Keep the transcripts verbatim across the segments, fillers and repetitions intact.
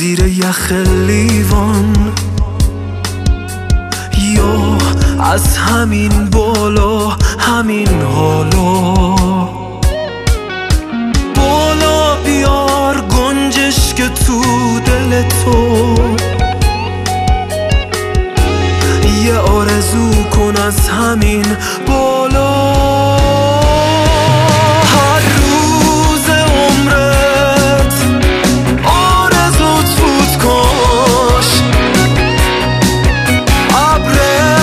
زیر یخ لیوان، یا از همین بالا همین حالا. بالا بیار گنجش که تو دل تو، یه آرزو کن از همین بالا. هر روز عمرت آرزوت بود کاش ابر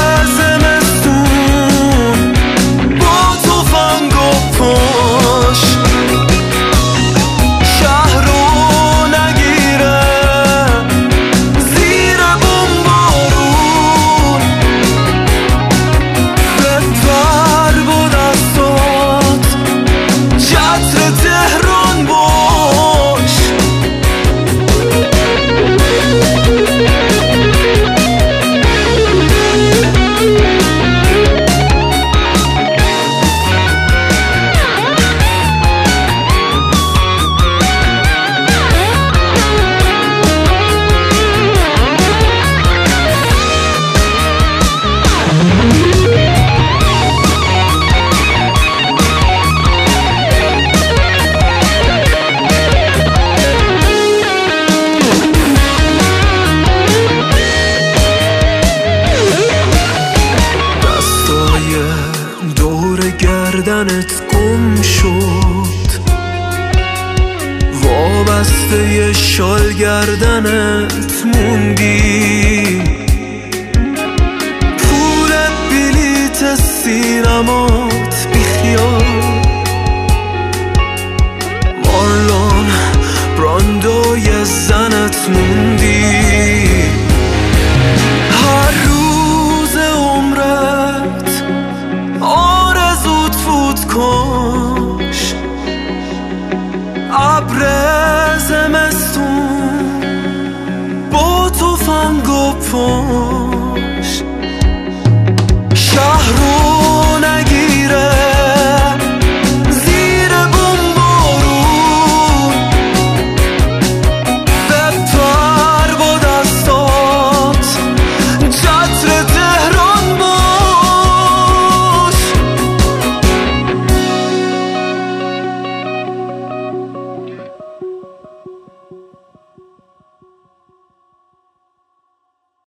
زمستون با تفنگ و پاش شهر رو نگیره زیر بمبارون. بپر با دستات چتر تهران باش. دور گردنت گم شد، وابسته شال گردنت موندی. پول بلیت سینمات بیخیال، مارلون براندوی زنت موندی. هر روز عمرت آرزوت بود کاش ابر زمستون با تفنگ و پاش شهر رو